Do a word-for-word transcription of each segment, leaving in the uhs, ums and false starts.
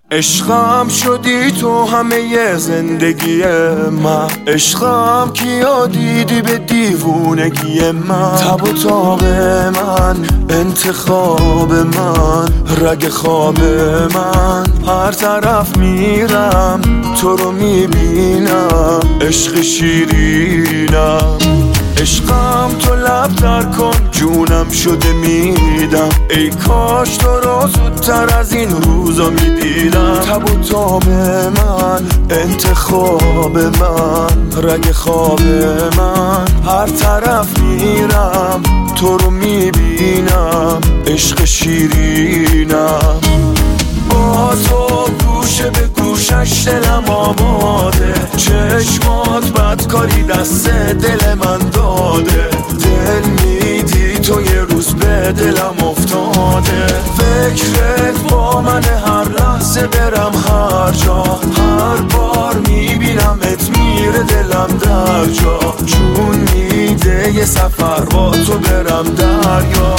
عشقم شدی تو همه زندگی من، عشقم کیا دیدی به دیوونگی من. تب و تاب من، انتخاب من، رگ خواب من. هر طرف میرم تو رو میبینم، عشق شیرینم. عشقم تو لب در کن، جونم شده میدم. ای کاش تو رو زودتر از این روزا میدیدم. تب و تاب من، انتخاب من، رگ خواب من. هر طرف میرم تو رو میبینم، عشق شیرینم. با تو گوشه به گوشش دلم آماده، چشمات بدکاری دست دل من داده. دل میدی تو یه روز به دلم افتاده، فکرت با من هر لحظه برم هر جا. هر بار میبینمت میره دلم در جا، جون میده یه سفر با تو برم دریا.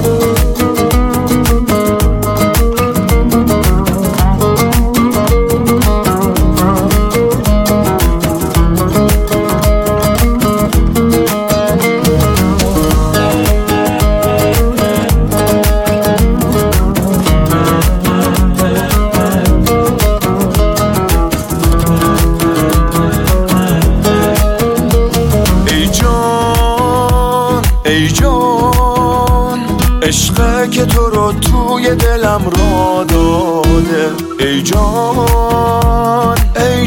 ای جان، عشقه که تو رو توی دلم را داده. ای جان، ای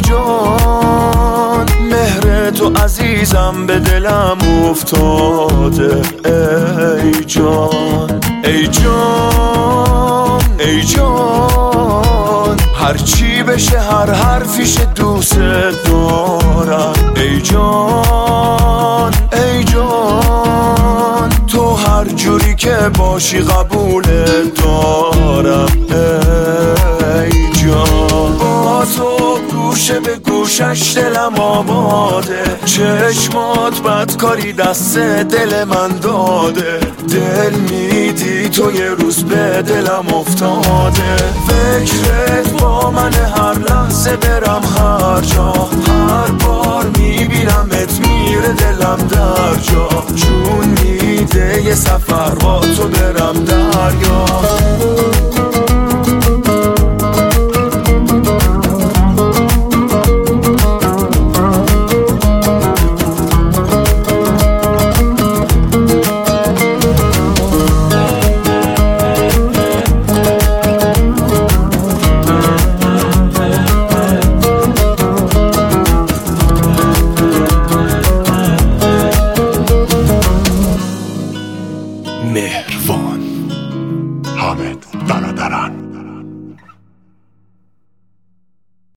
جان، مهر تو عزیزم به دلم افتاده. ای جان، ای جان، ای جان، هر چی بشه هر حرفیش دوست دارم. ای جان، ای جان، تو هر جوری که باشی قبول دارم. ای جان، با تو گوشه به گوشش دلم آماده، چشمات بدکاری دست دل من داده. دل میدی تو یه روز به دلم افتاده، فکرت با من هر لحظه برم هر جا. هر بار میبینمت میره دلم در جا، جون میده یه سفر با تو برم دریا. مهربان حامد برادران.